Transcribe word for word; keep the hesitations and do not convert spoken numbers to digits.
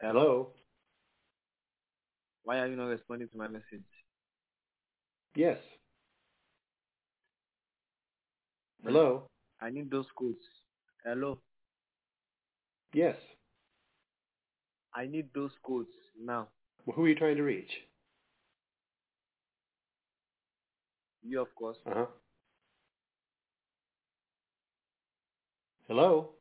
Hello? Hello? Why are you not responding to my message? Yes. Man, Hello? I need those codes. Hello? Yes. I need those codes now. Well, who are you trying to reach? You, of course. Uh-huh. Hello?